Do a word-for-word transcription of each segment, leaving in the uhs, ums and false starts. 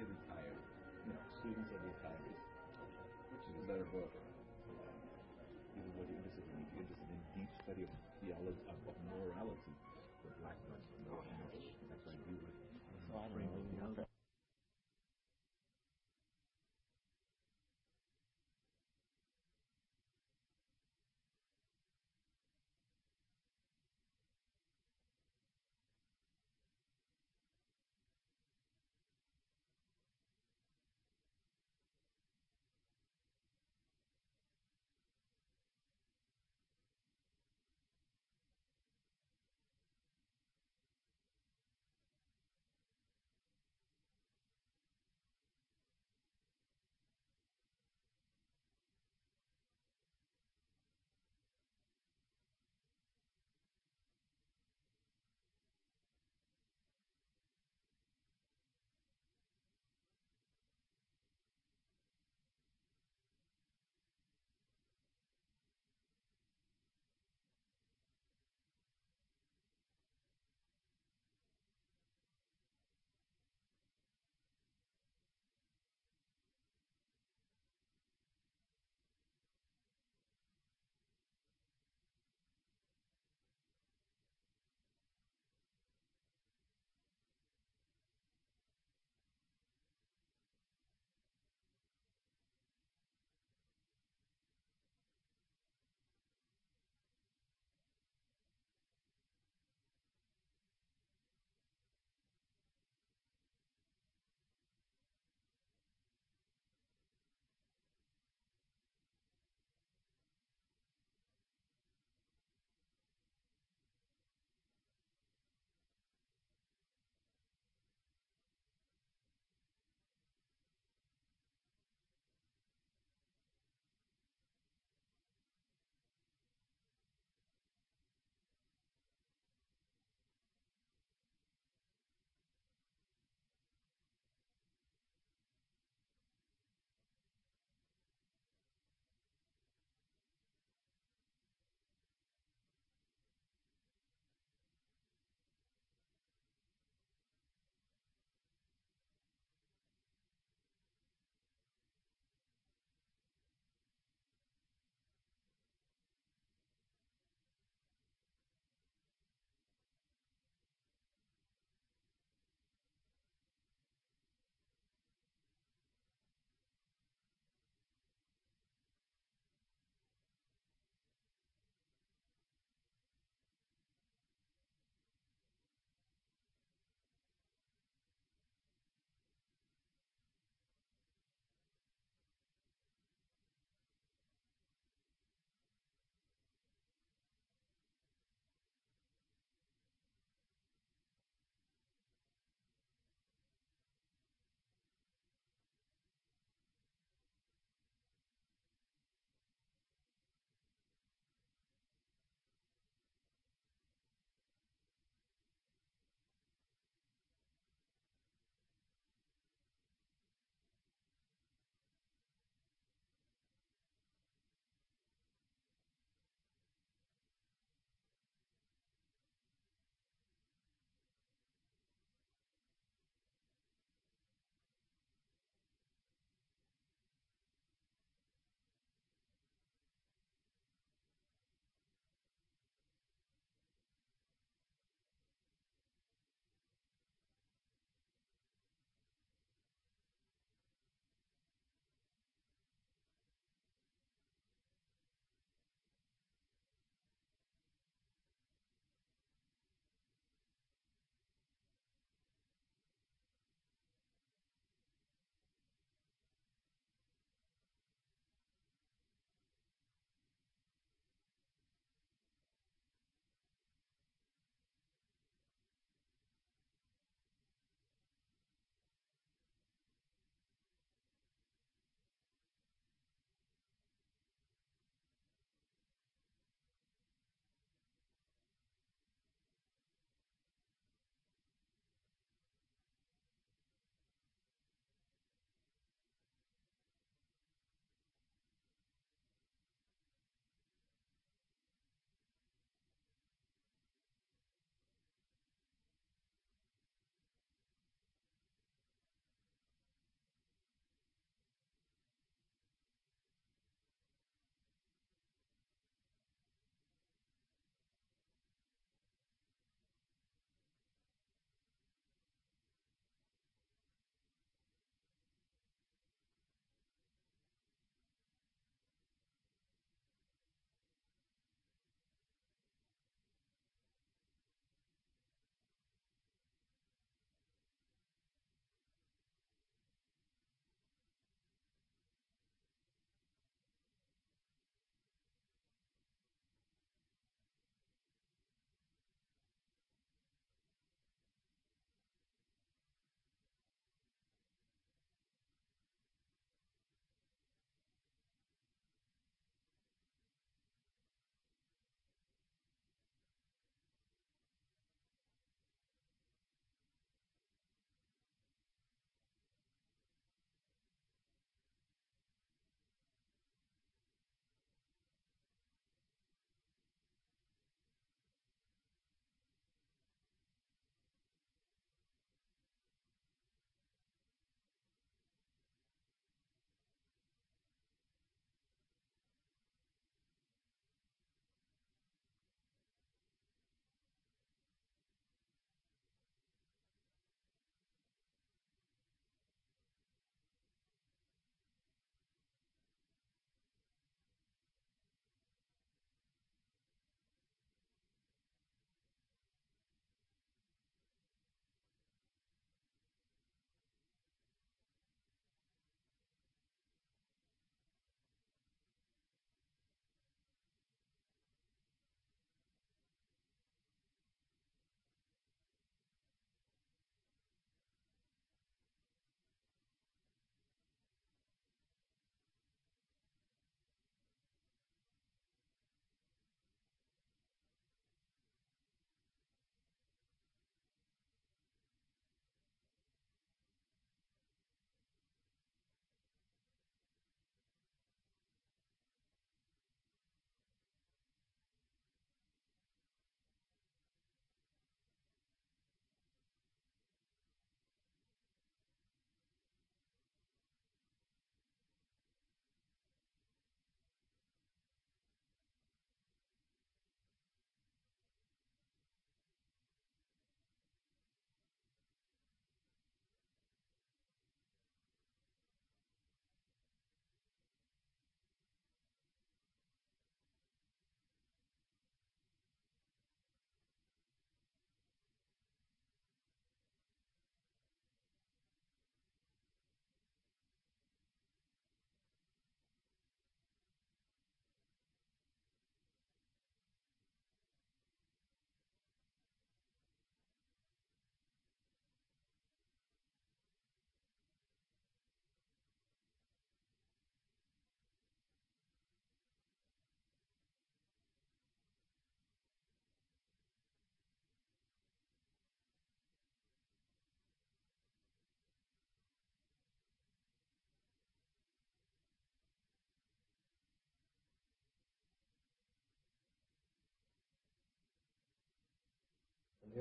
say retired, you know, students of the retirees, which is a better book. This is what you're interested in. If you're interested in deep study of theology, of, of morality, the Black Book. That's what I do with. So I don't know.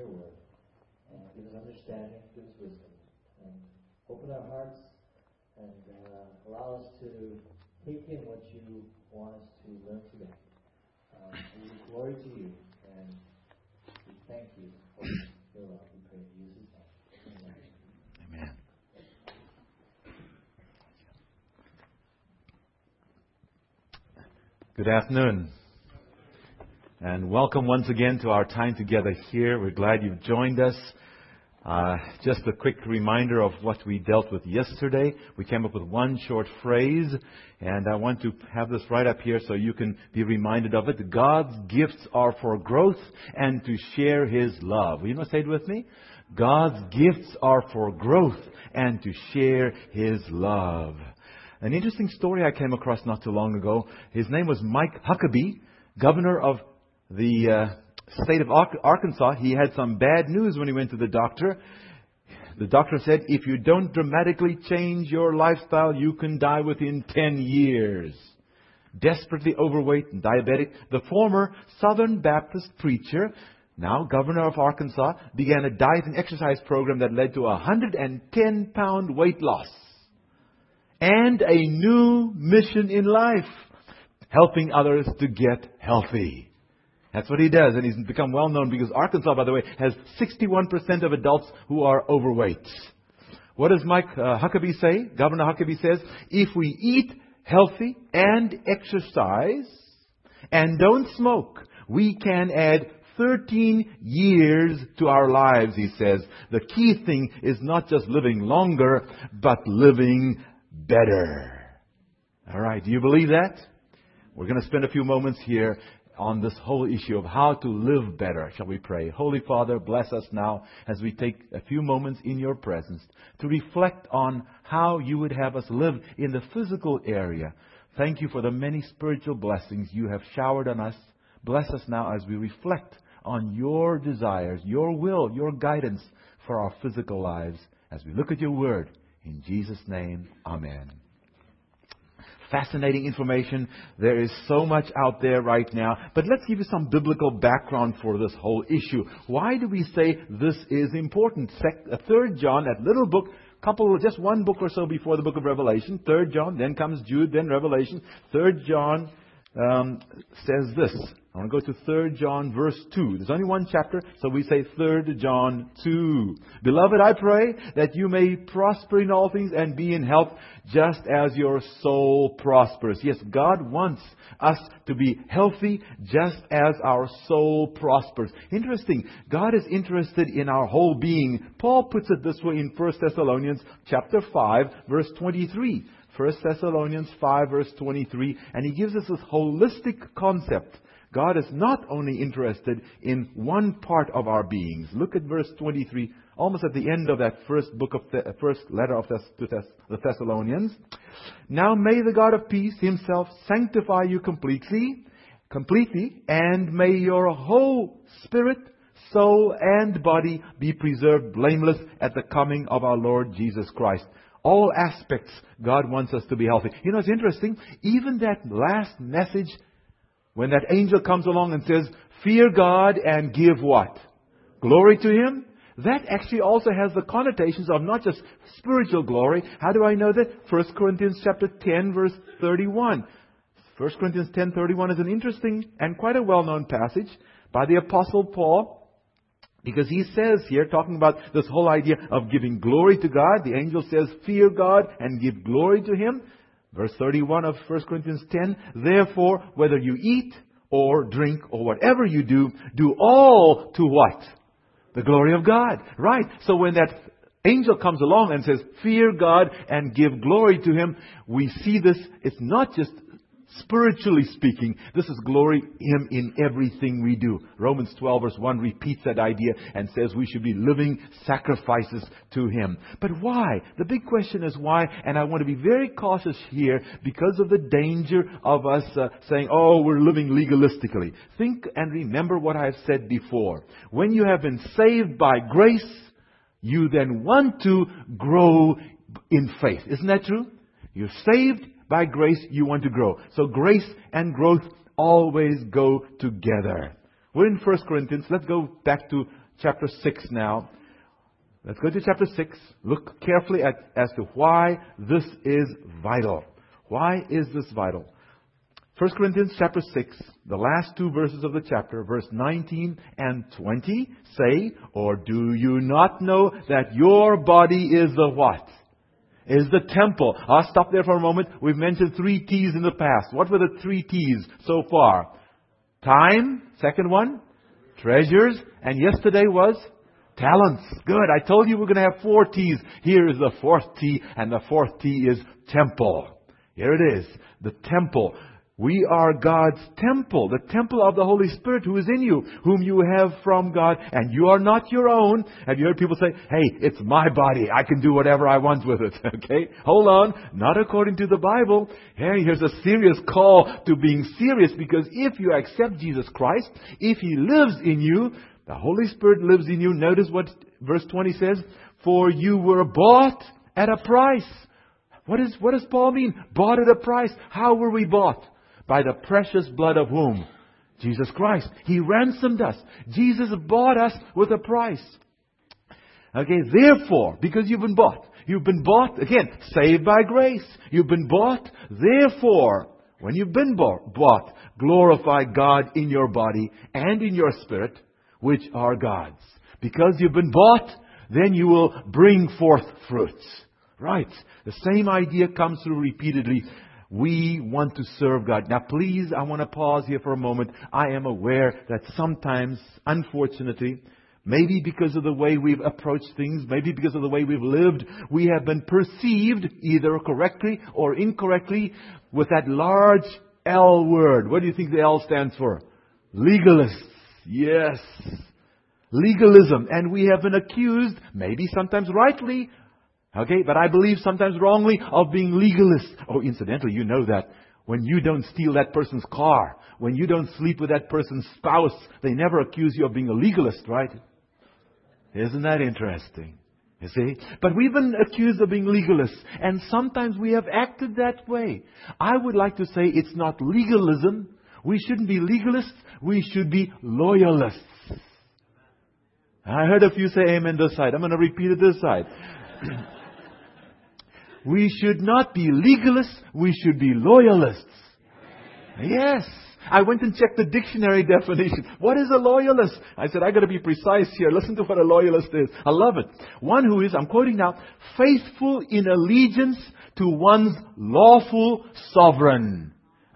your word. Uh, give us understanding, give us wisdom. And open our hearts and uh, allow us to take in what you want us to learn today. Um, we give glory to you, and we thank you for your love. We pray in Jesus' name. Amen. Amen. Good afternoon, and welcome once again to our time together here. We're glad you've joined us. Uh, just a quick reminder of what we dealt with yesterday. We came up with one short phrase, and I want to have this right up here so you can be reminded of it. God's gifts are for growth and to share His love. Will you not say it with me? God's gifts are for growth and to share His love. An interesting story I came across not too long ago. His name was Mike Huckabee, governor of the uh, state of Arkansas. He had some bad news when he went to the doctor. The doctor said, if you don't dramatically change your lifestyle, you can die within ten years. Desperately overweight and diabetic, the former Southern Baptist preacher, now governor of Arkansas, began a diet and exercise program that led to a one hundred ten pound weight loss. And a new mission in life, helping others to get healthy. That's what he does, and he's become well known because Arkansas, by the way, has sixty-one percent of adults who are overweight. What does Mike uh, Huckabee say? Governor Huckabee says, if we eat healthy and exercise and don't smoke, we can add thirteen years to our lives, he says. The key thing is not just living longer, but living better. All right, do you believe that? We're going to spend a few moments here on this whole issue of how to live better. Shall we pray? Holy Father, bless us now as we take a few moments in your presence to reflect on how you would have us live in the physical area. Thank you for the many spiritual blessings you have showered on us. Bless us now as we reflect on your desires, your will, your guidance for our physical lives as we look at your word. In Jesus' name, amen. Fascinating information. There is so much out there right now. But let's give you some biblical background for this whole issue. Why do we say this is important? Third John, that little book, couple, just one book or so before the book of Revelation. Third John, then comes Jude, then Revelation. Third John um, says this. I want to go to Third John verse two. There's only one chapter, so we say Third John two. Beloved, I pray that you may prosper in all things and be in health just as your soul prospers. Yes, God wants us to be healthy just as our soul prospers. Interesting. God is interested in our whole being. Paul puts it this way in First Thessalonians chapter five, verse twenty-three. First Thessalonians five, verse twenty-three. And he gives us this holistic concept. God is not only interested in one part of our beings. Look at verse twenty-three, almost at the end of that first book of the first letter of Thess- to Thess- the Thessalonians. Now may the God of peace Himself sanctify you completely, completely, and may your whole spirit, soul, and body be preserved blameless at the coming of our Lord Jesus Christ. All aspects, God wants us to be healthy. You know, it's interesting. Even that last message, when that angel comes along and says, fear God and give what? Glory to Him. That actually also has the connotations of not just spiritual glory. How do I know that? First Corinthians chapter ten, verse thirty-one. First Corinthians ten, thirty-one is an interesting and quite a well-known passage by the Apostle Paul. Because he says here, talking about this whole idea of giving glory to God, the angel says, fear God and give glory to Him. Verse thirty-one of First Corinthians ten, therefore, whether you eat or drink or whatever you do, do all to what? The glory of God. Right. So when that angel comes along and says, fear God and give glory to Him, we see this, it's not just spiritually speaking, this is glory Him in everything we do. Romans twelve verse one repeats that idea and says we should be living sacrifices to Him. But why? The big question is why, and I want to be very cautious here because of the danger of us uh, saying, oh, we're living legalistically. Think and remember what I've said before. When you have been saved by grace, you then want to grow in faith. Isn't that true? You're saved by grace, you want to grow. So grace and growth always go together. We're in First Corinthians. Let's go back to chapter six now. Let's go to chapter six. Look carefully at as to why this is vital. Why is this vital? First Corinthians chapter six, the last two verses of the chapter, verse nineteen and twenty, say, or do you not know that your body is the what? Is the temple. I'll stop there for a moment. We've mentioned three T's in the past. What were the three T's so far? Time, second one. Treasures, and yesterday was talents. Good. I told you we're going to have four T's. Here is the fourth T, and the fourth T is temple. Here it is. The temple. We are God's temple, the temple of the Holy Spirit who is in you, whom you have from God, and you are not your own. Have you heard people say, hey, it's my body, I can do whatever I want with it? Okay, hold on, not according to the Bible. Hey, here's a serious call to being serious, because if you accept Jesus Christ, if He lives in you, the Holy Spirit lives in you. Notice what verse twenty says, for you were bought at a price. What is, what does Paul mean? Bought at a price. How were we bought? By the precious blood of whom? Jesus Christ. He ransomed us. Jesus bought us with a price. Okay, therefore, because you've been bought. You've been bought, again, saved by grace. You've been bought. Therefore, when you've been bought, bought, glorify God in your body and in your spirit, which are God's. Because you've been bought, then you will bring forth fruits. Right. The same idea comes through repeatedly. We want to serve God. Now please, I want to pause here for a moment. I am aware that sometimes, unfortunately, maybe because of the way we've approached things, maybe because of the way we've lived, we have been perceived, either correctly or incorrectly, with that large L word. What do you think the L stands for? Legalists. Yes. Legalism. And we have been accused, maybe sometimes rightly, okay, but I believe sometimes wrongly, of being legalists. Oh, incidentally, you know that when you don't steal that person's car, when you don't sleep with that person's spouse, they never accuse you of being a legalist, right? Isn't that interesting? You see? But we've been accused of being legalists, and sometimes we have acted that way. I would like to say it's not legalism. We shouldn't be legalists. We should be loyalists. I heard a few say amen this side. I'm going to repeat it this side. We should not be legalists. We should be loyalists. Yes. I went and checked the dictionary definition. What is a loyalist? I said, I got to be precise here. Listen to what a loyalist is. I love it. One who is, I'm quoting now, faithful in allegiance to one's lawful sovereign.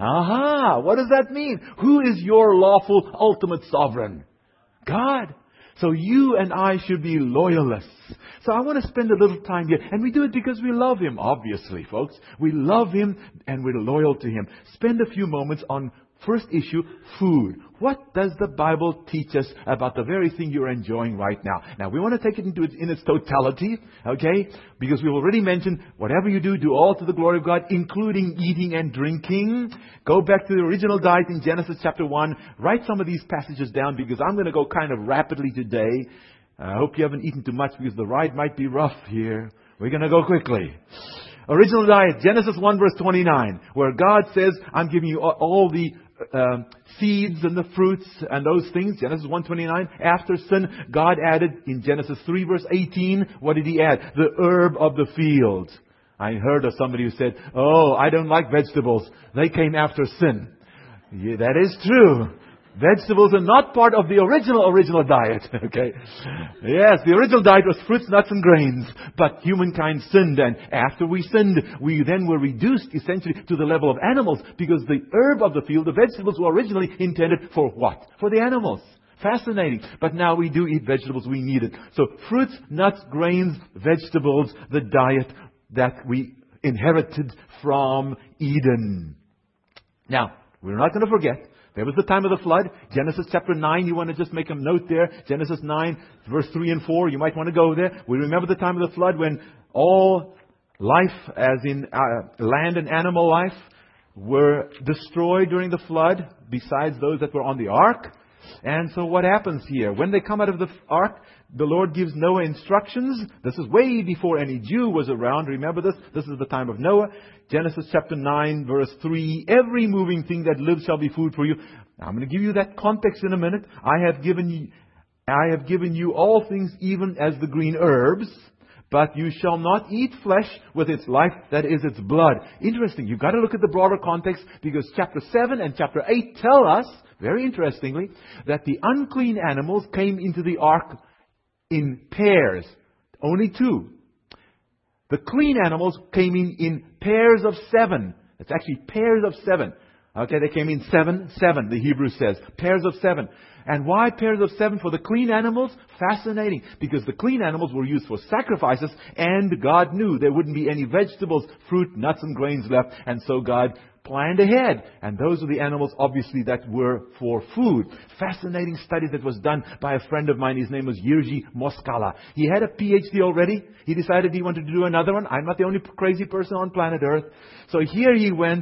Aha. What does that mean? Who is your lawful ultimate sovereign? God. So you and I should be loyalists. So I want to spend a little time here. And we do it because we love Him, obviously, folks. We love Him and we're loyal to Him. Spend a few moments on first issue, food. What does the Bible teach us about the very thing you're enjoying right now? Now, we want to take it into its, in its totality, okay? Because we've already mentioned, whatever you do, do all to the glory of God, including eating and drinking. Go back to the original diet in Genesis chapter one. Write some of these passages down because I'm going to go kind of rapidly today. I hope you haven't eaten too much because the ride might be rough here. We're going to go quickly. Original diet, Genesis one verse twenty-nine, where God says, I'm giving you all, all the uh, seeds and the fruits and those things. Genesis one twenty-nine. After sin, God added in Genesis three verse eighteen, what did He add? The herb of the field. I heard of somebody who said, oh, I don't like vegetables. They came after sin. Yeah, that is true. Vegetables are not part of the original, original diet. Okay. Yes, the original diet was fruits, nuts, and grains. But humankind sinned, and after we sinned, we then were reduced essentially to the level of animals, because the herb of the field, the vegetables, were originally intended for what? For the animals. Fascinating. But now we do eat vegetables. We need it. So fruits, nuts, grains, vegetables, the diet that we inherited from Eden. Now, we're not going to forget, there was the time of the flood. Genesis chapter nine, you want to just make a note there. Genesis nine, verse three and four, you might want to go there. We remember the time of the flood when all life, as in uh, land and animal life, were destroyed during the flood, besides those that were on the ark. And so what happens here? When they come out of the ark, the Lord gives Noah instructions. This is way before any Jew was around. Remember this? This is the time of Noah. Genesis chapter nine, verse three. Every moving thing that lives shall be food for you. Now, I'm going to give you that context in a minute. I have given you I have given you all things even as the green herbs, but you shall not eat flesh with its life, that is its blood. Interesting. You've got to look at the broader context, because chapter seven and chapter eight tell us, very interestingly, that the unclean animals came into the ark in pairs. Only two. The clean animals came in in pairs of seven. It's actually pairs of seven. Okay, they came in seven, seven, the Hebrew says. Pairs of seven. And why pairs of seven for the clean animals? Fascinating. Because the clean animals were used for sacrifices, and God knew there wouldn't be any vegetables, fruit, nuts and grains left. And so God planned ahead. And those are the animals, obviously, that were for food. Fascinating study that was done by a friend of mine. His name was Jerzy Moskala. He had a P H D already. He decided he wanted to do another one. I'm not the only crazy person on planet Earth. So here he went.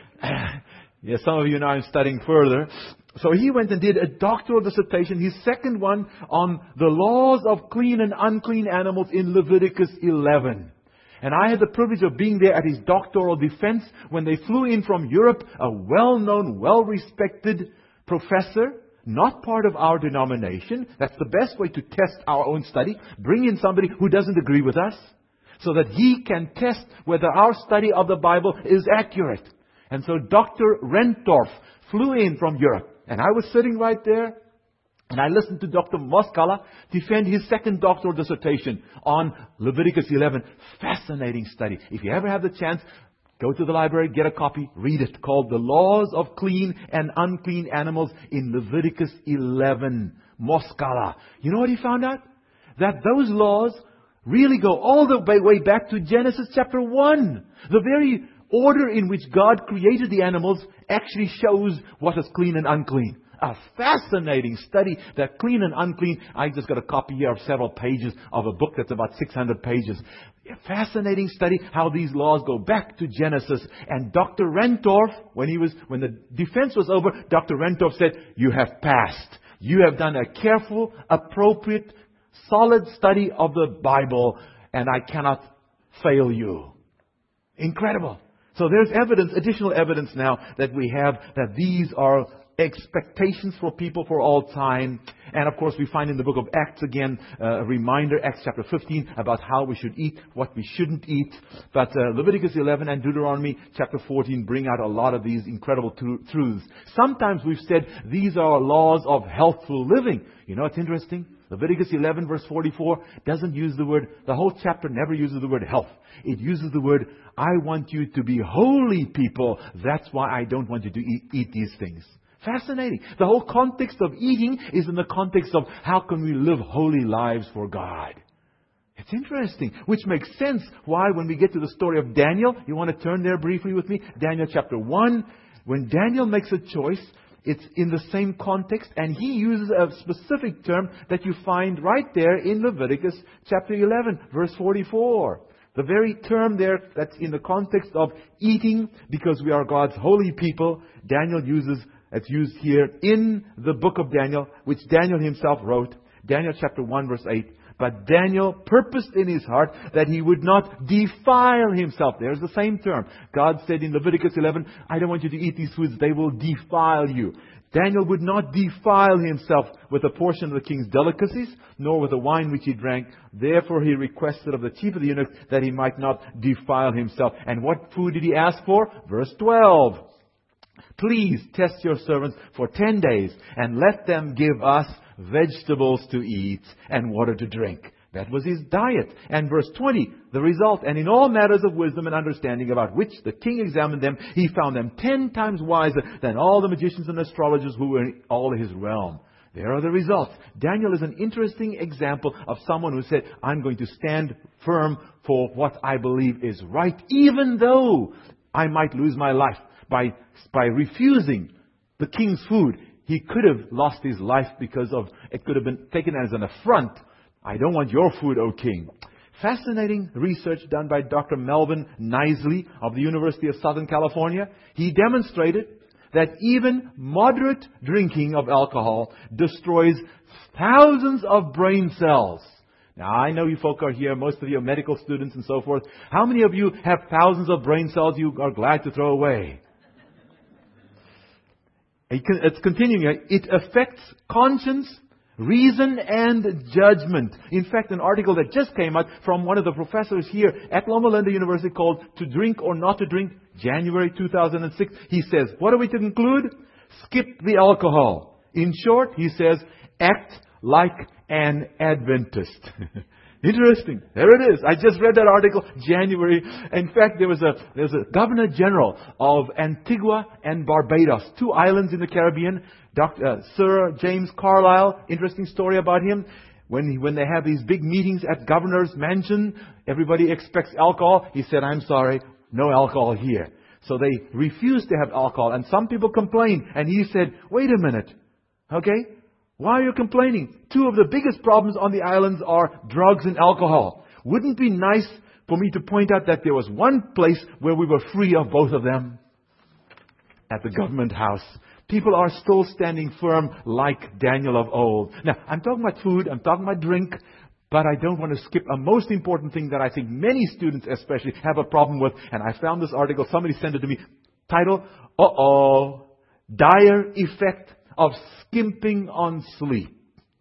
Yes, some of you know I'm studying further. So he went and did a doctoral dissertation, his second one, on the laws of clean and unclean animals in Leviticus eleven. And I had the privilege of being there at his doctoral defense when they flew in from Europe, a well-known, well-respected professor, not part of our denomination. That's the best way to test our own study. Bring in somebody who doesn't agree with us, so that he can test whether our study of the Bible is accurate. And so Doctor Rentorf flew in from Europe. And I was sitting right there, and I listened to Doctor Moskala defend his second doctoral dissertation on Leviticus eleven. Fascinating study. If you ever have the chance, go to the library, get a copy, read it, called The Laws of Clean and Unclean Animals in Leviticus eleven. Moskala. You know what he found out? That those laws really go all the way back to Genesis chapter one. The very order in which God created the animals actually shows what is clean and unclean. A fascinating study, that clean and unclean. I just got a copy here of several pages of a book that's about six hundred pages. A fascinating study how these laws go back to Genesis. And Doctor Rentorf, when he was, when the defense was over, Doctor Rentorf said, "You have passed. You have done a careful, appropriate, solid study of the Bible, and I cannot fail you." Incredible. So there's evidence, additional evidence now that we have that these are expectations for people for all time. And of course we find in the book of Acts again uh, a reminder, Acts chapter fifteen, about how we should eat, what we shouldn't eat. But uh, Leviticus eleven and Deuteronomy chapter fourteen bring out a lot of these incredible tru- truths. Sometimes we've said these are laws of healthful living. You know, it's interesting. Leviticus eleven verse forty-four doesn't use the word, the whole chapter never uses the word health. It uses the word, I want you to be holy people. That's why I don't want you to eat, eat these things. Fascinating. The whole context of eating is in the context of how can we live holy lives for God. It's interesting, which makes sense why when we get to the story of Daniel, you want to turn there briefly with me? Daniel chapter one, when Daniel makes a choice, it's in the same context, and he uses a specific term that you find right there in Leviticus chapter eleven, verse forty-four. The very term there that's in the context of eating, because we are God's holy people, Daniel uses, it's used here in the book of Daniel, which Daniel himself wrote, Daniel chapter one, verse eight. But Daniel purposed in his heart that he would not defile himself. There's the same term. God said in Leviticus eleven, I don't want you to eat these foods, they will defile you. Daniel would not defile himself with a portion of the king's delicacies, nor with the wine which he drank. Therefore he requested of the chief of the eunuchs that he might not defile himself. And what food did he ask for? Verse twelve. Please test your servants for ten days and let them give us vegetables to eat and water to drink. That was his diet. And verse twenty, the result. And in all matters of wisdom and understanding about which the king examined them, he found them ten times wiser than all the magicians and astrologers who were in all his realm. There are the results. Daniel is an interesting example of someone who said, I'm going to stand firm for what I believe is right, even though I might lose my life by, by refusing the king's food. He could have lost his life because of, it could have been taken as an affront. I don't want your food, O king. Fascinating research done by Doctor Melvin Knisley of the University of Southern California. He demonstrated that even moderate drinking of alcohol destroys thousands of brain cells. Now, I know you folk are here, most of you are medical students and so forth. How many of you have thousands of brain cells you are glad to throw away? It's continuing. It affects conscience, Reason and judgment. In fact, an article that just came out from one of the professors here at Loma Linda University called To Drink or Not to Drink, January two thousand six. He says, what are we to conclude? Skip the alcohol. In short, he says, act like an Adventist. Interesting. There it is. I just read that article, January. In fact, there was a there was a Governor General of Antigua and Barbados, two islands in the Caribbean, Doctor Uh, Sir James Carlisle. Interesting story about him. When he, when they have these big meetings at Governor's Mansion, everybody expects alcohol. He said, I'm sorry, no alcohol here. So they refused to have alcohol. And some people complained. And he said, wait a minute. Okay? Why are you complaining? Two of the biggest problems on the islands are drugs and alcohol. Wouldn't it be nice for me to point out that there was one place where we were free of both of them? At the government house. People are still standing firm like Daniel of old. Now, I'm talking about food, I'm talking about drink, but I don't want to skip a most important thing that I think many students especially have a problem with. And I found this article, somebody sent it to me, title, Uh-oh, Dire Effect of Skimping on Sleep.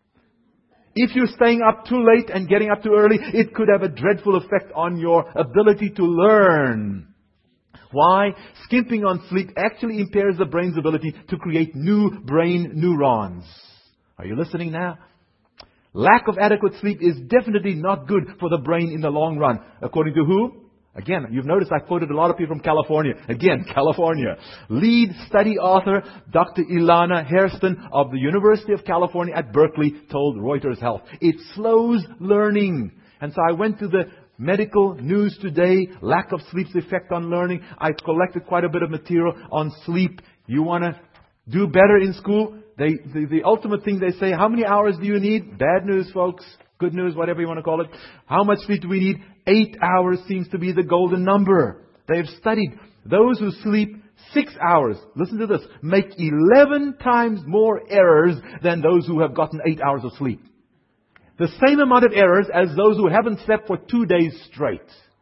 If you're staying up too late and getting up too early, it could have a dreadful effect on your ability to learn. Why? Skimping on sleep actually impairs the brain's ability to create new brain neurons. Are you listening now? Lack of adequate sleep is definitely not good for the brain in the long run. According to who? Again, you've noticed I quoted a lot of people from California. Again, California. Lead study author Doctor Ilana Hairston of the University of California at Berkeley told Reuters Health, it slows learning. And so I went to the medical news today, lack of sleep's effect on learning. I collected quite a bit of material on sleep. You want to do better in school? They, the, the ultimate thing they say, how many hours do you need? Bad news, folks. Good news, whatever you want to call it. How much sleep do we need? Eight hours seems to be the golden number. They've studied those who sleep six hours. Listen to this. Make eleven times more errors than those who have gotten eight hours of sleep. The same amount of errors as those who haven't slept for two days straight.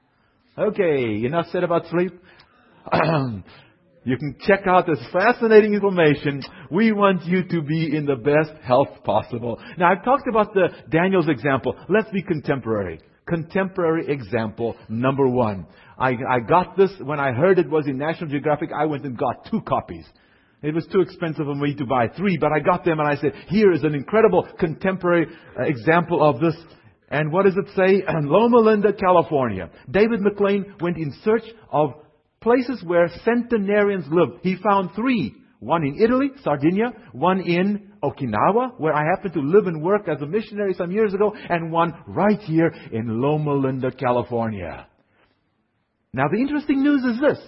Okay, enough said about sleep. You can check out this fascinating information. We want you to be in the best health possible. Now, I've talked about the Daniel's example. Let's be contemporary. Contemporary example number one. I, I got this when I heard it was in National Geographic. I went and got two copies. It was too expensive for me to buy three, but I got them and I said, here is an incredible contemporary uh, example of this. And what does it say? Loma Linda, California. David McLean went in search of places where centenarians lived. He found three. One in Italy, Sardinia. One in Okinawa, where I happened to live and work as a missionary some years ago. And one right here in Loma Linda, California. Now, the interesting news is this.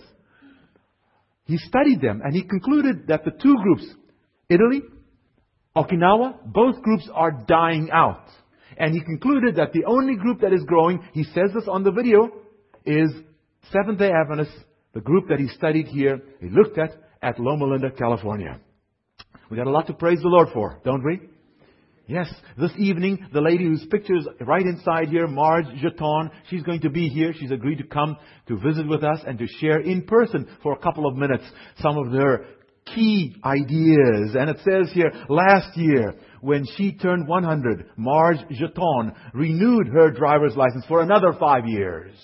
He studied them and he concluded that the two groups, Italy, Okinawa, both groups are dying out. And he concluded that the only group that is growing, he says this on the video, is Seventh-day Adventists, the group that he studied here, he looked at, at Loma Linda, California. We got a lot to praise the Lord for, don't we? Yes, this evening, the lady whose picture is right inside here, Marge Jeton, she's going to be here. She's agreed to come to visit with us and to share in person for a couple of minutes some of her key ideas. And it says here, last year, when she turned one hundred, Marge Jeton renewed her driver's license for another five years.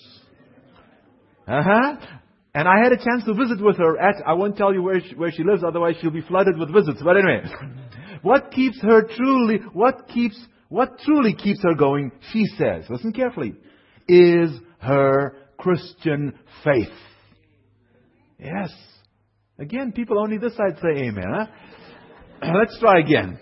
Uh-huh. And I had a chance to visit with her at, I won't tell you where she, where she lives, otherwise she'll be flooded with visits. But anyway, what keeps her truly, what keeps, what truly keeps her going, she says, listen carefully, is her Christian faith. Yes. Again, people only this side say amen, huh? Let's try again.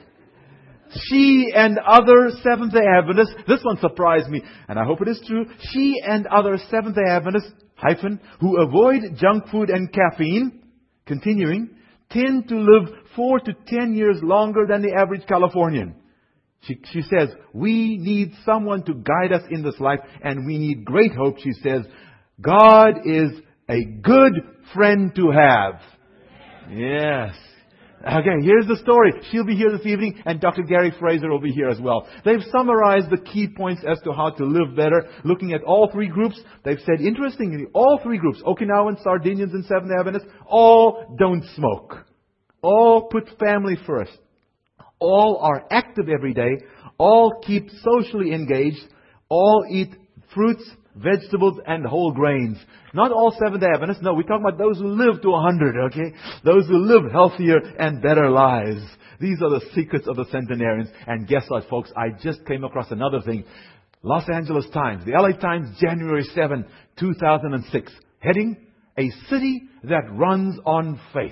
She and other Seventh-day Adventists, this one surprised me, and I hope it is true. She and other Seventh-day Adventists, hyphen, who avoid junk food and caffeine, continuing, tend to live four to ten years longer than the average Californian. She, she says, we need someone to guide us in this life, and we need great hope, she says. God is a good friend to have. Yes. Okay, here's the story. She'll be here this evening, and Doctor Gary Fraser will be here as well. They've summarized the key points as to how to live better, looking at all three groups. They've said, interestingly, all three groups, Okinawans, Sardinians, and Seventh-day Adventists, all don't smoke. All put family first. All are active every day. All keep socially engaged. All eat fruits, vegetables, and whole grains. Not all Seventh-day Adventists. No, we're talking about those who live to one hundred, okay? Those who live healthier and better lives. These are the secrets of the centenarians. And guess what, folks? I just came across another thing. Los Angeles Times, the L A Times, January seventh, two thousand six. Heading, A City That Runs on Faith.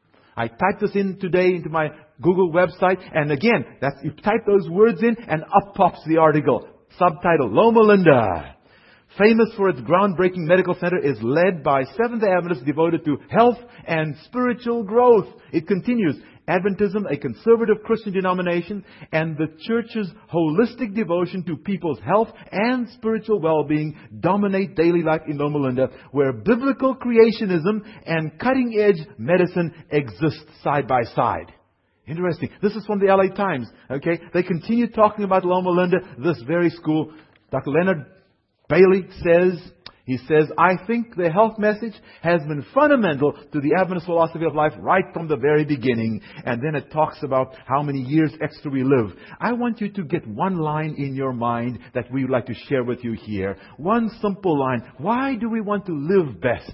I typed this in today into my Google website. And again, that's, you type those words in and up pops the article. Subtitle, Loma Linda. Famous for its groundbreaking medical center, is led by Seventh-day Adventists devoted to health and spiritual growth. It continues, Adventism, a conservative Christian denomination, and the church's holistic devotion to people's health and spiritual well-being dominate daily life in Loma Linda, where biblical creationism and cutting-edge medicine exist side by side. Interesting. This is from the L A Times. Okay, they continue talking about Loma Linda, this very school. Doctor Leonard Bailey says, he says, I think the health message has been fundamental to the Adventist philosophy of life right from the very beginning. And then it talks about how many years extra we live. I want you to get one line in your mind that we would like to share with you here. One simple line. Why do we want to live best?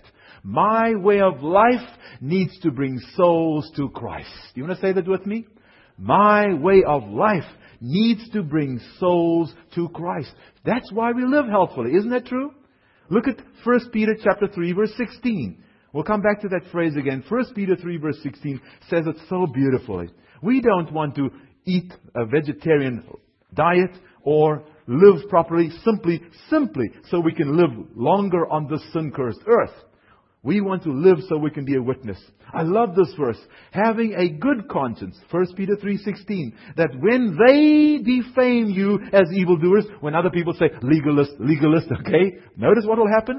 My way of life needs to bring souls to Christ. Do you want to say that with me? My way of life needs to bring souls to Christ. That's why we live healthfully. Isn't that true? Look at First Peter chapter three, verse sixteen. We'll come back to that phrase again. First Peter three, verse sixteen says it so beautifully. We don't want to eat a vegetarian diet or live properly simply, simply so we can live longer on this sin-cursed earth. We want to live so we can be a witness. I love this verse. Having a good conscience, First Peter three sixteen, that when they defame you as evildoers, when other people say legalist, legalist, okay, notice what will happen?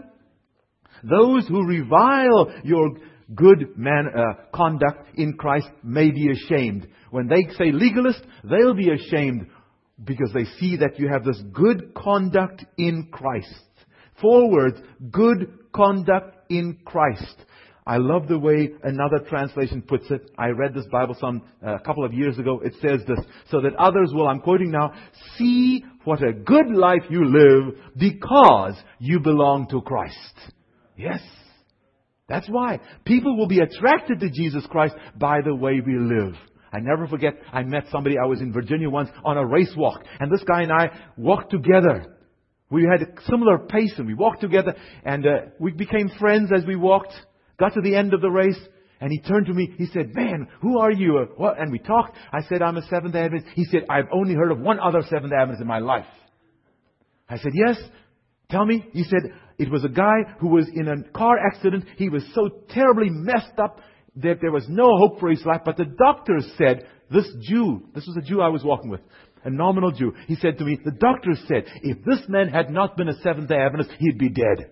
Those who revile your good man uh, conduct in Christ may be ashamed. When they say legalist, they'll be ashamed because they see that you have this good conduct in Christ. Four words, good conduct in Christ. I love the way another translation puts it. I read this Bible some a uh, couple of years ago. It says this, so that others will, I'm quoting now, see what a good life you live because you belong to Christ. Yes. That's why. People will be attracted to Jesus Christ by the way we live. I never forget, I met somebody, I was in Virginia once on a race walk. And this guy and I walked together. We had a similar pace and we walked together and uh, we became friends as we walked. Got to the end of the race and he turned to me. He said, man, who are you? Uh, what? And we talked. I said, I'm a Seventh-day Adventist. He said, I've only heard of one other Seventh-day Adventist in my life. I said, yes. Tell me. He said, it was a guy who was in a car accident. He was so terribly messed up that there was no hope for his life. But the doctors said, this Jew, this was a Jew I was walking with, a nominal Jew. He said to me, the doctors said, if this man had not been a Seventh-day Adventist, he'd be dead.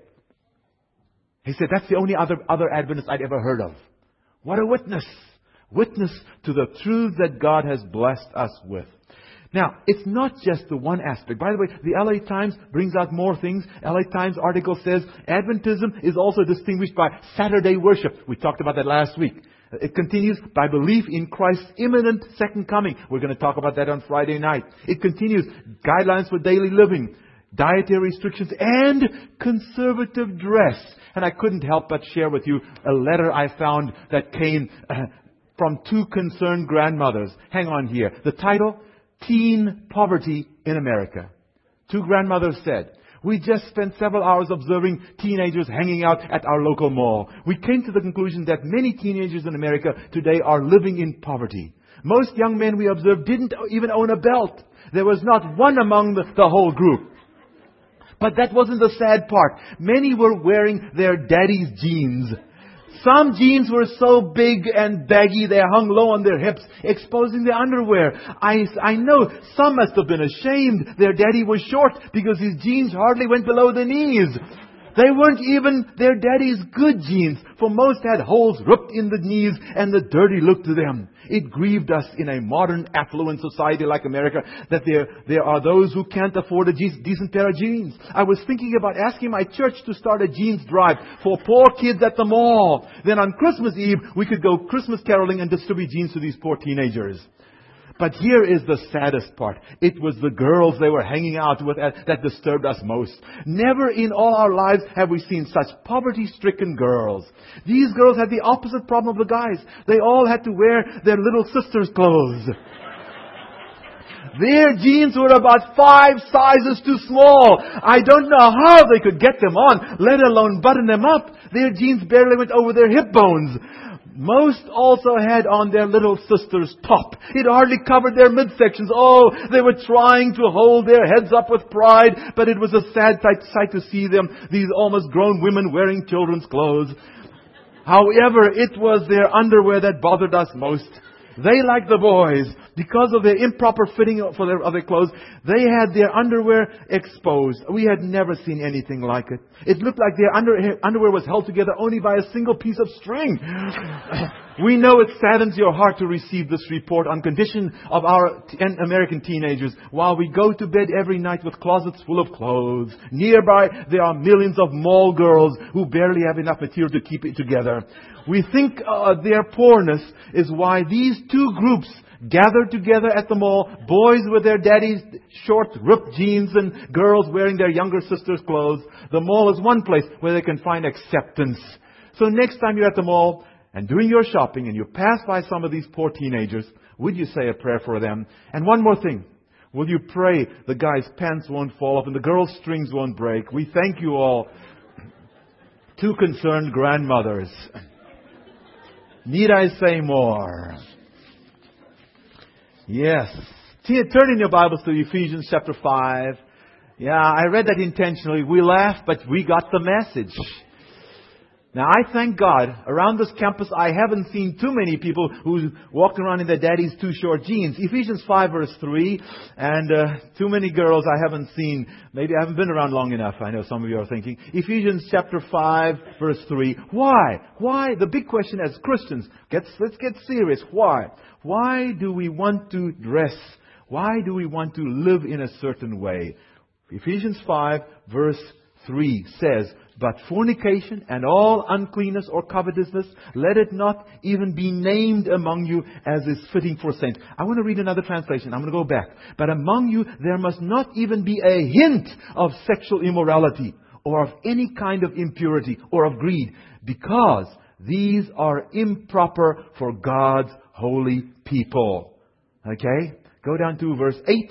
He said, that's the only other, other Adventist I'd ever heard of. What a witness. Witness to the truth that God has blessed us with. Now, it's not just the one aspect. By the way, the L A Times brings out more things. L A Times article says, Adventism is also distinguished by Saturday worship. We talked about that last week. It continues by belief in Christ's imminent second coming. We're going to talk about that on Friday night. It continues guidelines for daily living, dietary restrictions, and conservative dress. And I couldn't help but share with you a letter I found that came uh, from two concerned grandmothers. Hang on here. The title, Teen Poverty in America. Two grandmothers said, we just spent several hours observing teenagers hanging out at our local mall. We came to the conclusion that many teenagers in America today are living in poverty. Most young men we observed didn't even own a belt. There was not one among the, the whole group. But that wasn't the sad part. Many were wearing their daddy's jeans. Some jeans were so big and baggy they hung low on their hips, exposing their underwear. I, I know some must have been ashamed their daddy was short because his jeans hardly went below the knees. They weren't even their daddy's good jeans, for most had holes ripped in the knees and the dirty look to them. It grieved us in a modern affluent society like America that there, there are those who can't afford a decent pair of jeans. I was thinking about asking my church to start a jeans drive for poor kids at the mall. Then on Christmas Eve, we could go Christmas caroling and distribute jeans to these poor teenagers. But here is the saddest part. It was the girls they were hanging out with that disturbed us most. Never in all our lives have we seen such poverty-stricken girls. These girls had the opposite problem of the guys. They all had to wear their little sister's clothes. Their jeans were about five sizes too small. I don't know how they could get them on, let alone button them up. Their jeans barely went over their hip bones. Most also had on their little sister's top. It hardly covered their midsections. Oh, they were trying to hold their heads up with pride, but it was a sad sight, sight to see them, these almost grown women wearing children's clothes. However, it was their underwear that bothered us most. They, like the boys, because of their improper fitting for their other clothes, they had their underwear exposed. We had never seen anything like it. It looked like their under, underwear was held together only by a single piece of string. We know it saddens your heart to receive this report on condition of our t- American teenagers while we go to bed every night with closets full of clothes. Nearby, there are millions of mall girls who barely have enough material to keep it together. We think uh, their poorness is why these two groups gathered together at the mall, boys with their daddy's short, ripped jeans and girls wearing their younger sister's clothes. The mall is one place where they can find acceptance. So next time you're at the mall and doing your shopping and you pass by some of these poor teenagers, would you say a prayer for them? And one more thing. Will you pray the guy's pants won't fall off and the girl's strings won't break? We thank you all. Two concerned grandmothers. Need I say more? Yes. Turn in your Bibles to Ephesians chapter five. Yeah, I read that intentionally. We laughed, but we got the message. Now, I thank God, around this campus, I haven't seen too many people who walk around in their daddy's too short jeans. Ephesians five verse three, and uh, too many girls I haven't seen. Maybe I haven't been around long enough. I know some of you are thinking. Ephesians chapter five verse three. Why? Why? The big question as Christians, gets, let's get serious. Why? Why do we want to dress? Why do we want to live in a certain way? Ephesians five verse three says, but fornication and all uncleanness or covetousness, let it not even be named among you as is fitting for saints. I want to read another translation. I'm going to go back. But among you there must not even be a hint of sexual immorality or of any kind of impurity or of greed, because these are improper for God's holy people. Okay? Go down to verse eight.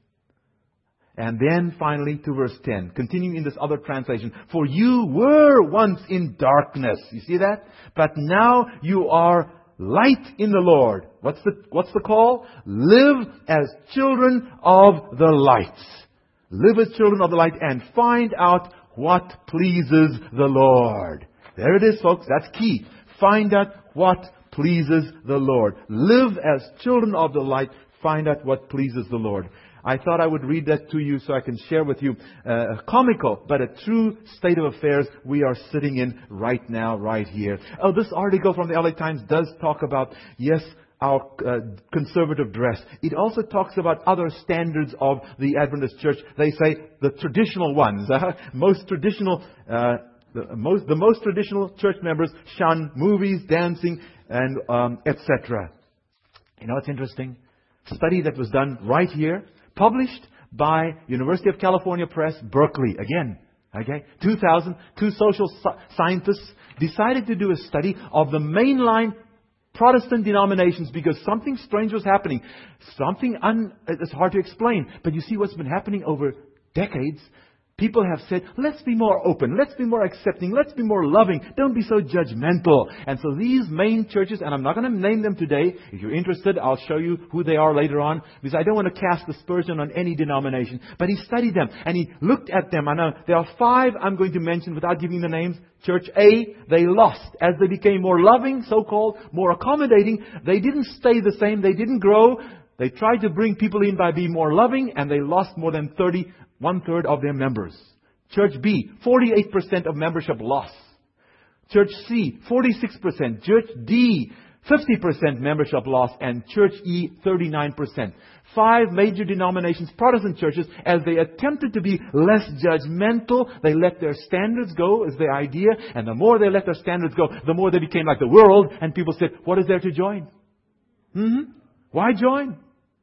And then finally to verse ten. Continuing in this other translation. For you were once in darkness. You see that? But now you are light in the Lord. What's the, what's the call? Live as children of the light. Live as children of the light and find out what pleases the Lord. There it is, folks. That's key. Find out what pleases the Lord. Live as children of the light. Find out what pleases the Lord. I thought I would read that to you so I can share with you uh, a comical but a true state of affairs we are sitting in right now, right here. Oh, this article from the L A Times does talk about, yes, our uh, conservative dress. It also talks about other standards of the Adventist church. They say the traditional ones, uh, most traditional, uh, the most the most traditional church members shun movies, dancing, and um, et cetera. You know what's interesting? Study that was done right here. Published by University of California Press, Berkeley. Again, okay, two thousand, two social scientists decided to do a study of the mainline Protestant denominations because something strange was happening. Something un, it's hard to explain. But you see what's been happening over decades. People have said, let's be more open, let's be more accepting, let's be more loving, don't be so judgmental. And so these main churches, and I'm not going to name them today. If you're interested, I'll show you who they are later on, because I don't want to cast aspersion on any denomination. But he studied them, and he looked at them. I know there are five I'm going to mention without giving the names. Church A, they lost. As they became more loving, so-called, more accommodating, they didn't stay the same, they didn't grow. They tried to bring people in by being more loving, and they lost more than thirty one-third of their members. Church B, forty-eight percent of membership loss. Church C, forty-six percent. Church D, fifty percent membership loss. And Church E, thirty-nine percent. Five major denominations, Protestant churches, as they attempted to be less judgmental, they let their standards go, is the idea. And the more they let their standards go, the more they became like the world. And people said, what is there to join? Hmm? Why join?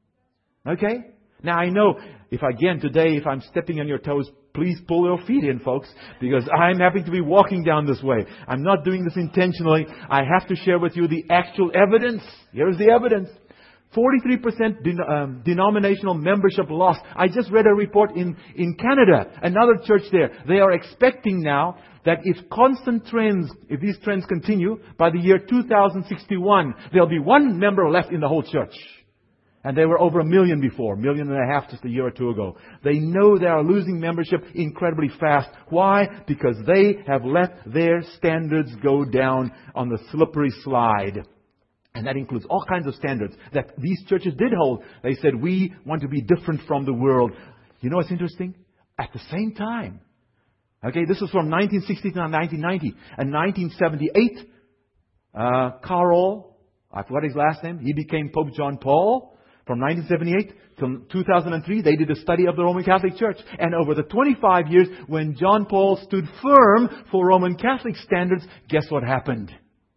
Okay? Now I know, if again today, if I'm stepping on your toes, please pull your feet in, folks, because I'm happy to be walking down this way. I'm not doing this intentionally. I have to share with you the actual evidence. Here's the evidence. forty-three percent den- um, denominational membership loss. I just read a report in, in Canada, another church there. They are expecting now that if constant trends, if these trends continue, by the year two thousand sixty-one, there'll be one member left in the whole church. And they were over a million before, million and a half just a year or two ago. They know they are losing membership incredibly fast. Why? Because they have let their standards go down on the slippery slide. And that includes all kinds of standards that these churches did hold. They said, we want to be different from the world. You know what's interesting? At the same time, okay, this is from nineteen sixty to nineteen ninety. In nineteen seventy-eight, uh, Karol, I forgot his last name, he became Pope John Paul. From nineteen seventy-eight to two thousand three, they did a study of the Roman Catholic Church. And over the twenty-five years, when John Paul stood firm for Roman Catholic standards, guess what happened?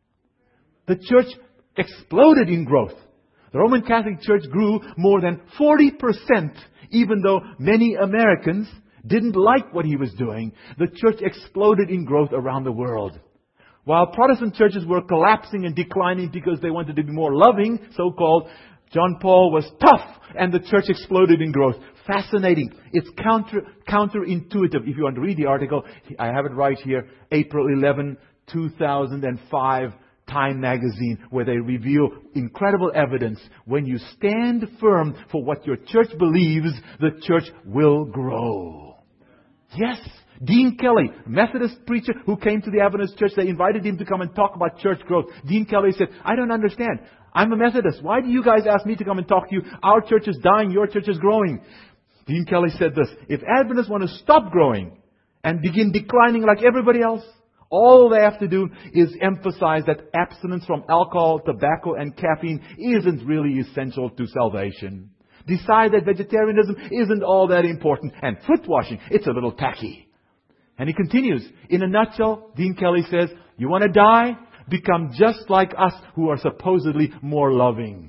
The church exploded in growth. The Roman Catholic Church grew more than forty percent, even though many Americans didn't like what he was doing. The church exploded in growth around the world. While Protestant churches were collapsing and declining because they wanted to be more loving, so-called, John Paul was tough, and the church exploded in growth. Fascinating. It's counter counterintuitive. If you want to read the article, I have it right here, April eleventh, two thousand five, Time magazine, where they reveal incredible evidence. When you stand firm for what your church believes, the church will grow. Yes. Dean Kelly, Methodist preacher who came to the Adventist church, they invited him to come and talk about church growth. Dean Kelly said, I don't understand. I'm a Methodist. Why do you guys ask me to come and talk to you? Our church is dying. Your church is growing. Dean Kelly said this, if Adventists want to stop growing and begin declining like everybody else, all they have to do is emphasize that abstinence from alcohol, tobacco, and caffeine isn't really essential to salvation. Decide that vegetarianism isn't all that important. And foot washing, it's a little tacky. And he continues, in a nutshell, Dean Kelly says, you want to die? Become just like us who are supposedly more loving.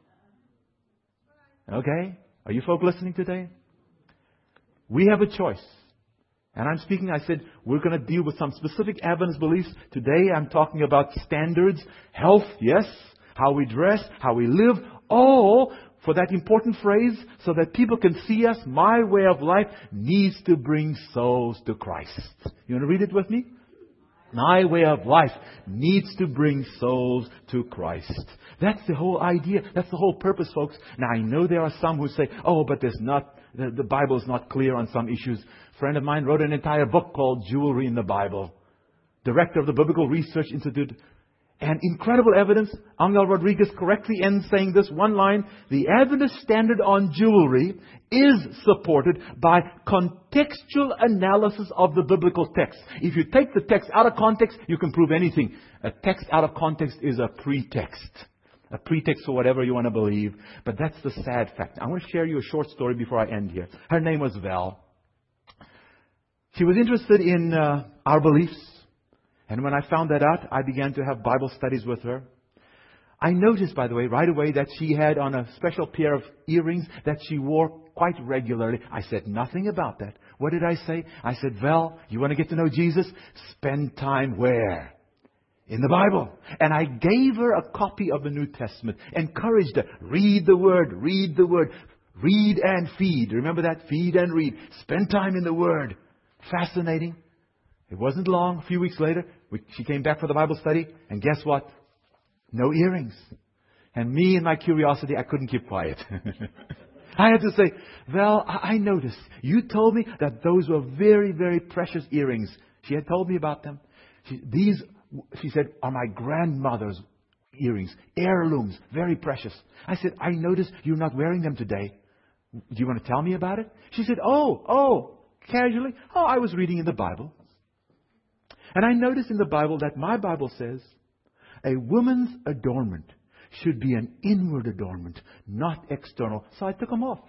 Okay? Are you folk listening today? We have a choice. And I'm speaking, I said, we're going to deal with some specific Adventist beliefs. Today I'm talking about standards, health, yes, how we dress, how we live, all for that important phrase, so that people can see us. My way of life needs to bring souls to Christ. You want to read it with me? My way of life needs to bring souls to Christ. That's the whole idea. That's the whole purpose, folks. Now, I know there are some who say, oh, but there's not, the, the Bible is not clear on some issues. A friend of mine wrote an entire book called Jewelry in the Bible. Director of the Biblical Research Institute. And incredible evidence. Angel Rodriguez correctly ends saying this one line, the Adventist standard on jewelry is supported by contextual analysis of the biblical text. If you take the text out of context, you can prove anything. A text out of context is a pretext. A pretext for whatever you want to believe. But that's the sad fact. I want to share you a short story before I end here. Her name was Val. She was interested in uh, our beliefs. And when I found that out, I began to have Bible studies with her. I noticed, by the way, right away that she had on a special pair of earrings that she wore quite regularly. I said nothing about that. What did I say? I said, Val, you want to get to know Jesus? Spend time where? In the Bible. And I gave her a copy of the New Testament. Encouraged her. Read the Word. Read the Word. Read and feed. Remember that? Feed and read. Spend time in the Word. Fascinating. It wasn't long. A few weeks later, we, she came back for the Bible study. And guess what? No earrings. And me and my curiosity, I couldn't keep quiet. I had to say, well, I noticed. You told me that those were very, very precious earrings. She had told me about them. She, these, she said, are my grandmother's earrings. Heirlooms. Very precious. I said, I noticed you're not wearing them today. Do you want to tell me about it? She said, oh, oh, casually. Oh, I was reading in the Bible. And I noticed in the Bible that my Bible says, a woman's adornment should be an inward adornment, not external. So I took them off.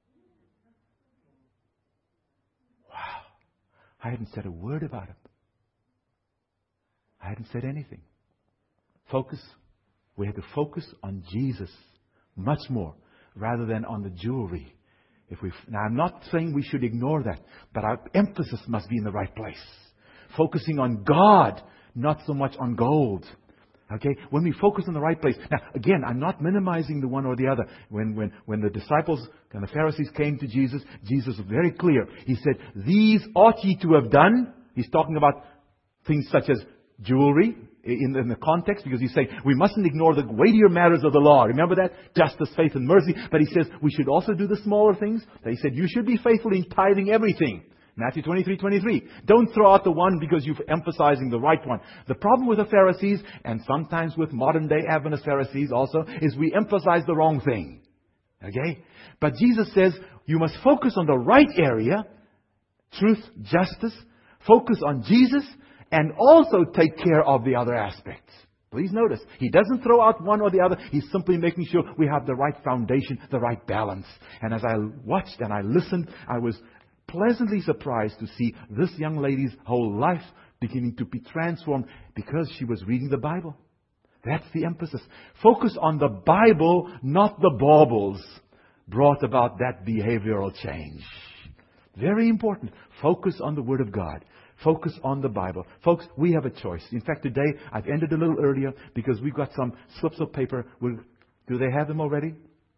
Wow. I hadn't said a word about it. I hadn't said anything. Focus. We had to focus on Jesus much more. rather than on the jewelry. If we, now, I'm not saying we should ignore that, but our emphasis must be in the right place. Focusing on God, not so much on gold. Okay? When we focus on the right place. Now, again, I'm not minimizing the one or the other. When, when, when the disciples and the Pharisees came to Jesus, Jesus was very clear. He said, these ought ye to have done. He's talking about things such as jewelry in, in the context, because he's saying we mustn't ignore the weightier matters of the law. Remember that? Justice, faith, and mercy. But he says we should also do the smaller things. He said you should be faithful in tithing everything. Matthew twenty-three twenty-three. Don't throw out the one because you're emphasizing the right one. The problem with the Pharisees, and sometimes with modern day Adventist Pharisees also, is we emphasize the wrong thing. Okay? But Jesus says you must focus on the right area, truth, justice, focus on Jesus, and also take care of the other aspects. Please notice, He doesn't throw out one or the other. He's simply making sure we have the right foundation, the right balance. And as I watched and I listened, I was pleasantly surprised to see this young lady's whole life beginning to be transformed because she was reading the Bible. That's the emphasis. Focus on the Bible, not the baubles, brought about that behavioral change. Very important. Focus on the Word of God. Focus on the Bible. Folks, we have a choice. In fact, today, I've ended a little earlier because we've got some slips of paper. We'll, do they have them already?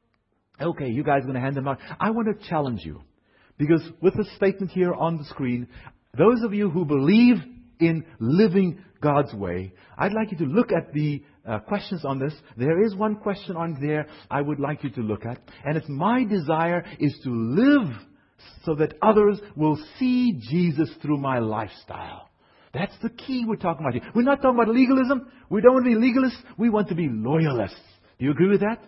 Okay, you guys are going to hand them out. I want to challenge you. Because with the statement here on the screen, those of you who believe in living God's way, I'd like you to look at the uh, questions on this. There is one question on there I would like you to look at. And it's my desire is to live so that others will see Jesus through my lifestyle. That's the key we're talking about here. We're not talking about legalism. We don't want to be legalists. We want to be loyalists. Do you agree with that?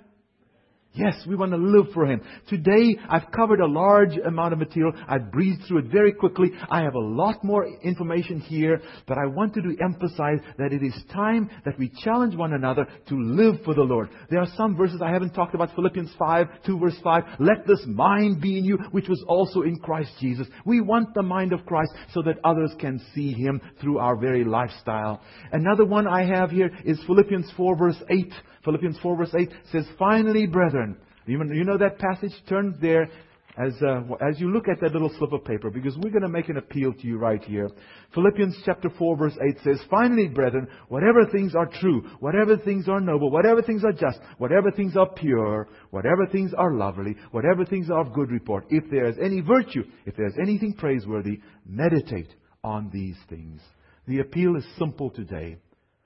Yes, we want to live for Him. Today, I've covered a large amount of material. I've breezed through it very quickly. I have a lot more information here, but I wanted to emphasize that it is time that we challenge one another to live for the Lord. There are some verses I haven't talked about. Philippians five, two verse five. Let this mind be in you, which was also in Christ Jesus. We want the mind of Christ so that others can see Him through our very lifestyle. Another one I have here is Philippians four verse eight. Philippians four verse eight says, finally, brethren. You know that passage? Turn there as uh, as you look at that little slip of paper, because we're going to make an appeal to you right here. Philippians chapter four verse eight says, finally, brethren, whatever things are true, whatever things are noble, whatever things are just, whatever things are pure, whatever things are lovely, whatever things are of good report, if there is any virtue, if there is anything praiseworthy, meditate on these things. The appeal is simple today.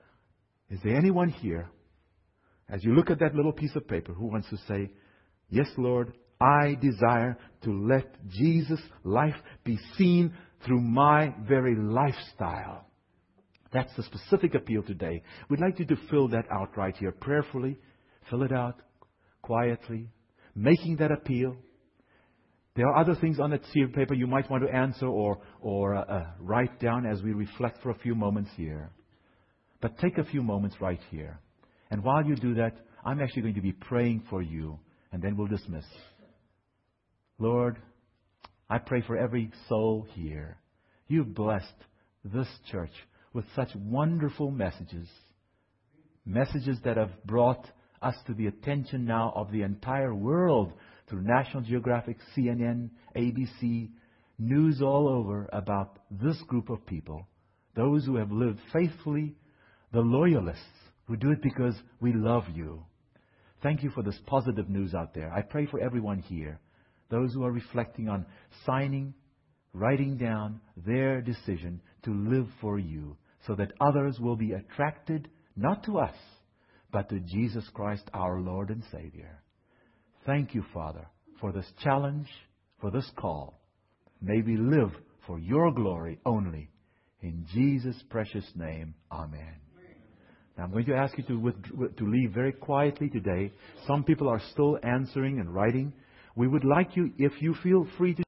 Is there anyone here, as you look at that little piece of paper, who wants to say, yes, Lord, I desire to let Jesus' life be seen through my very lifestyle? That's the specific appeal today. We'd like you to fill that out right here, prayerfully. Fill it out quietly, making that appeal. There are other things on that sheet of paper you might want to answer or, or uh, uh, write down as we reflect for a few moments here. But take a few moments right here. And while you do that, I'm actually going to be praying for you, and then we'll dismiss. Lord, I pray for every soul here. You've blessed this church with such wonderful messages. Messages that have brought us to the attention now of the entire world through National Geographic, C N N, A B C, news all over about this group of people. Those who have lived faithfully, the loyalists, who do it because we love you. Thank you for this positive news out there. I pray for everyone here. Those who are reflecting on signing, writing down their decision to live for you, so that others will be attracted, not to us, but to Jesus Christ, our Lord and Savior. Thank you, Father, for this challenge, for this call. May we live for your glory only. In Jesus' precious name, amen. Now, I'm going to ask you to, with, to leave very quietly today. Some people are still answering and writing. We would like you, if you feel free to